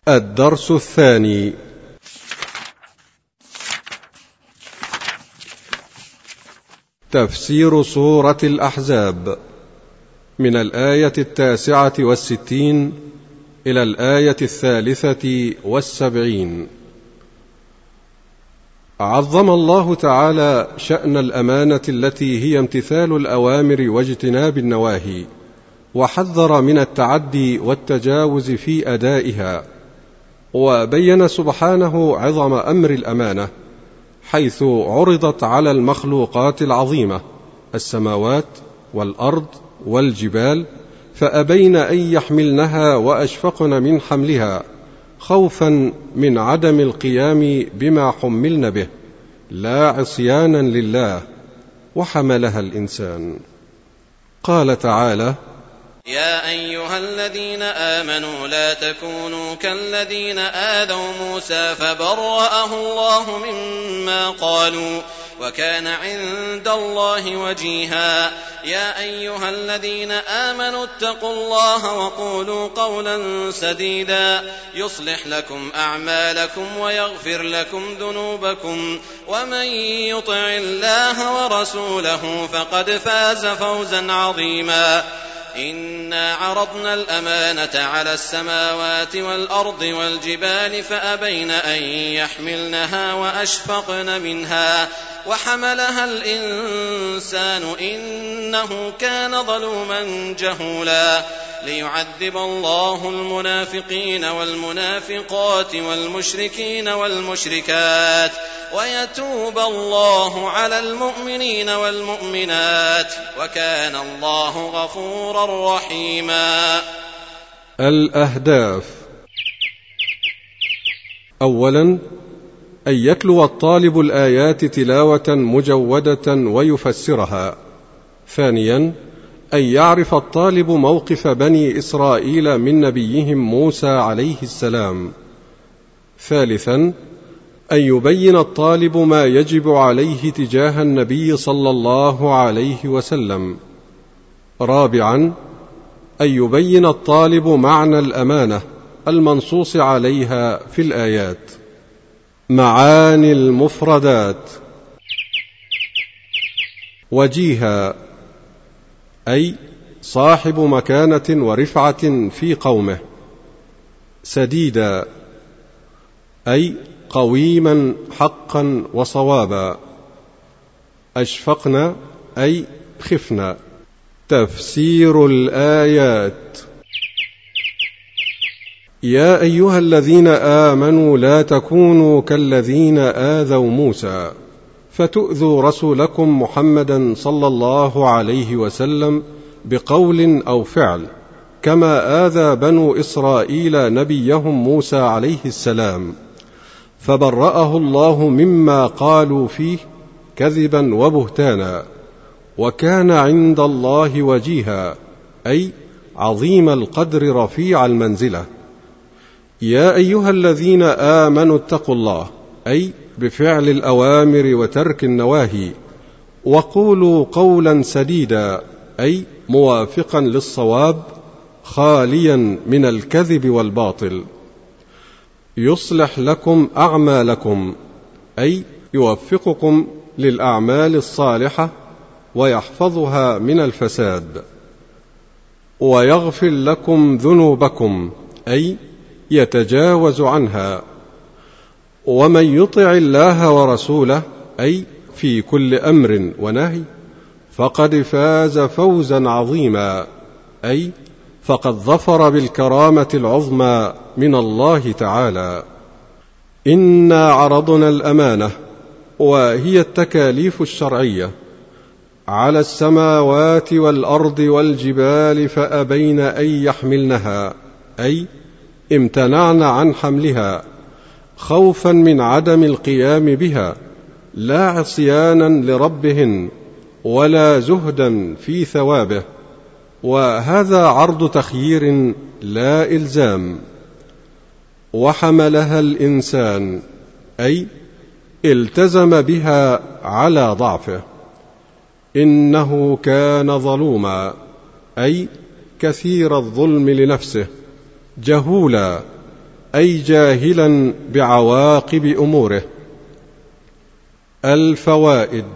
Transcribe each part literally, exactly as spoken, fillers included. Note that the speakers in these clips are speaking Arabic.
الدرس الثاني. تفسير سورة الأحزاب من الآية التاسعة والستين إلى الآية الثالثة والسبعين. عظم الله تعالى شأن الأمانة التي هي امتثال الأوامر واجتناب النواهي، وحذر من التعدي والتجاوز في أدائها، وبين سبحانه عظم أمر الأمانة حيث عرضت على المخلوقات العظيمة السماوات والأرض والجبال، فأبين أن يحملنها وأشفقن من حملها خوفا من عدم القيام بما حملن به لا عصيانا لله، وحملها الإنسان. قال تعالى: يا أيها الذين آمنوا لا تكونوا كالذين آذوا موسى فبرأه الله مما قالوا وكان عند الله وجيها. يا أيها الذين آمنوا اتقوا الله وقولوا قولا سديدا يصلح لكم أعمالكم ويغفر لكم ذنوبكم، ومن يطع الله ورسوله فقد فاز فوزا عظيما. إنا عرضنا الأمانة على السماوات والأرض والجبال فأبين أن يحملنها وأشفقن منها وحملها الإنسان إنه كان ظلوما جهولا. ليعذب الله المنافقين والمنافقات والمشركين والمشركات ويتوب الله على المؤمنين والمؤمنات وكان الله غفورا رحيما. الأهداف: أولا، أن يتلو الطالب الآيات تلاوة مجودة ويفسرها. ثانيا، أن يعرف الطالب موقف بني إسرائيل من نبيهم موسى عليه السلام. ثالثا، أن يبين الطالب ما يجب عليه تجاه النبي صلى الله عليه وسلم. رابعا، أن يبين الطالب معنى الأمانة المنصوص عليها في الآيات. معاني المفردات: وجيها أي صاحب مكانة ورفعة في قومه. سديدا أي قويما حقا وصوابا. أشفقنا أي خفنا. تفسير الآيات: يا أيها الذين آمنوا لا تكونوا كالذين آذوا موسى فتؤذوا رسولكم محمدا صلى الله عليه وسلم بقول أو فعل، كما آذى بنو إسرائيل نبيهم موسى عليه السلام، فبرأه الله مما قالوا فيه كذبا وبهتانا، وكان عند الله وجيها أي عظيم القدر رفيع المنزلة. يا أيها الذين آمنوا اتقوا الله أي بفعل الأوامر وترك النواهي، وقولوا قولا سديدا أي موافقا للصواب خاليا من الكذب والباطل. يصلح لكم أعمالكم أي يوفقكم للأعمال الصالحة ويحفظها من الفساد. ويغفر لكم ذنوبكم أي يتجاوز عنها. ومن يطع الله ورسوله أي في كل أمر ونهي فقد فاز فوزا عظيما أي فقد ظفر بالكرامة العظمى من الله تعالى. إنا عرضنا الأمانة، وهي التكاليف الشرعية، على السماوات والأرض والجبال فأبين أن يحملنها أي امتنعن عن حملها خوفا من عدم القيام بها لا عصيانا لربهن ولا زهدا في ثوابه، وهذا عرض تخيير لا إلزام. وحملها الإنسان أي التزم بها على ضعفه. إنه كان ظلوما أي كثير الظلم لنفسه، جهولا أي جاهلا بعواقب أموره. الفوائد: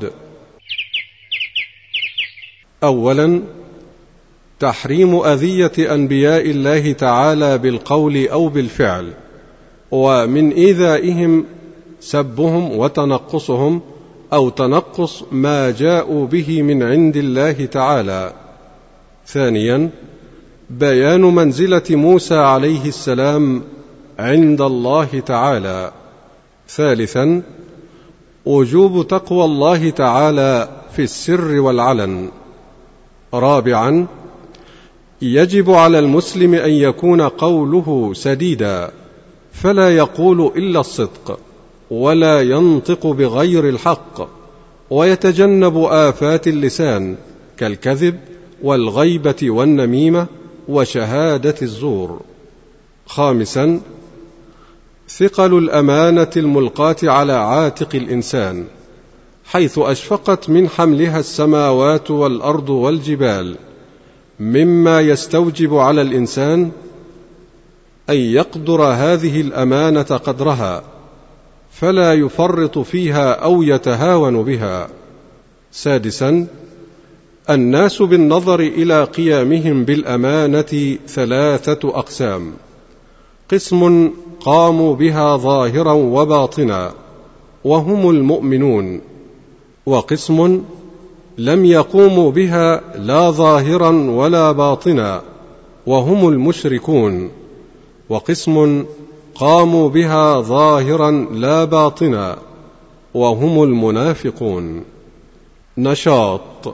أولا، تحريم أذية أنبياء الله تعالى بالقول أو بالفعل، ومن إيذائهم سبهم وتنقصهم أو تنقص ما جاءوا به من عند الله تعالى. ثانيا، بيان منزلة موسى عليه السلام عند الله تعالى. ثالثا، وجوب تقوى الله تعالى في السر والعلن. رابعا، يجب على المسلم أن يكون قوله سديدا، فلا يقول إلا الصدق ولا ينطق بغير الحق، ويتجنب آفات اللسان كالكذب والغيبة والنميمة وشهادة الزور. خامسا، ثقل الأمانة الملقاة على عاتق الإنسان، حيث أشفقت من حملها السماوات والأرض والجبال، مما يستوجب على الإنسان أن يقدر هذه الأمانة قدرها، فلا يفرط فيها أو يتهاون بها. سادسا، الناس بالنظر إلى قيامهم بالأمانة ثلاثة أقسام: قسم قاموا بها ظاهرا وباطنا وهم المؤمنون، وقسم لم يقوموا بها لا ظاهرا ولا باطنا وهم المشركون، وقسم قاموا بها ظاهرا لا باطنا وهم المنافقون. نشاط: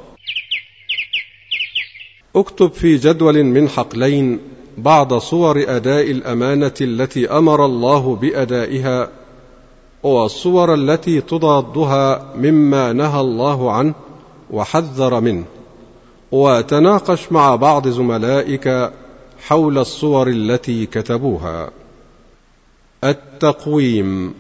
اكتب في جدول من حقلين بعض صور أداء الأمانة التي أمر الله بأدائها، والصور التي تضادها مما نهى الله عنه وحذر منه، وتناقش مع بعض زملائك حول الصور التي كتبوها. التقويم.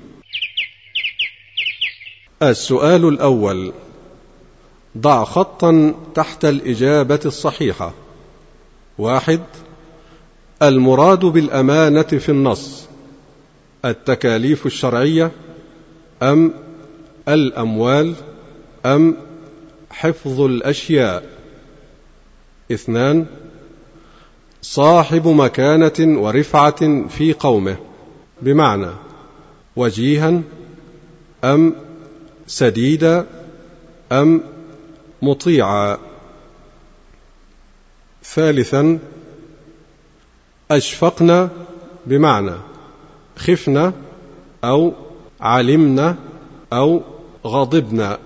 السؤال الأول: ضع خطا تحت الإجابة الصحيحة. واحد: المراد بالأمانة في النص التكاليف الشرعية أم الأموال أم حفظ الأشياء؟ اثنان: صاحب مكانة ورفعة في قومه، بمعنى وجيها أم سديدا أم مطيعا؟ ثالثا: أشفقنا، بمعنى خفنا أو علمنا أو غضبنا.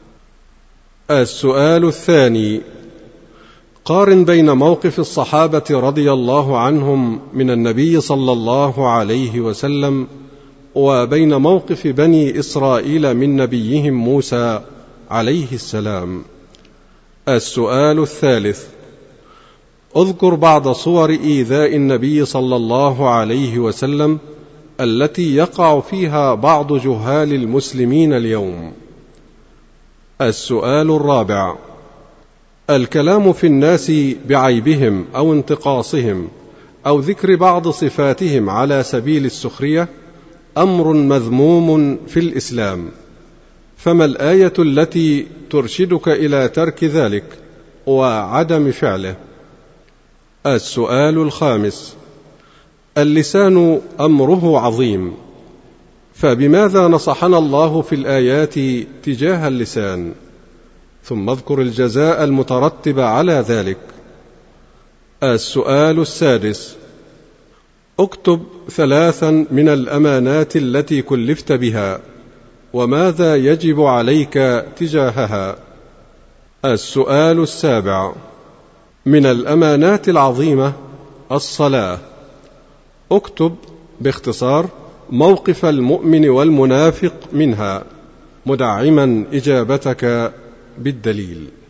السؤال الثاني: قارن بين موقف الصحابة رضي الله عنهم من النبي صلى الله عليه وسلم وبين موقف بني إسرائيل من نبيهم موسى عليه السلام. السؤال الثالث: اذكر بعض صور إيذاء النبي صلى الله عليه وسلم التي يقع فيها بعض جهال المسلمين اليوم. السؤال الرابع: الكلام في الناس بعيبهم أو انتقاصهم أو ذكر بعض صفاتهم على سبيل السخرية أمر مذموم في الإسلام، فما الآية التي ترشدك إلى ترك ذلك وعدم فعله؟ السؤال الخامس: اللسان أمره عظيم، فبماذا نصحنا الله في الآيات تجاه اللسان؟ ثم اذكر الجزاء المترتب على ذلك. السؤال السادس: اكتب ثلاثا من الأمانات التي كلفت بها، وماذا يجب عليك تجاهها؟ السؤال السابع: من الأمانات العظيمة الصلاة، اكتب باختصار موقف المؤمن والمنافق منها، مدعما إجابتك بالدليل.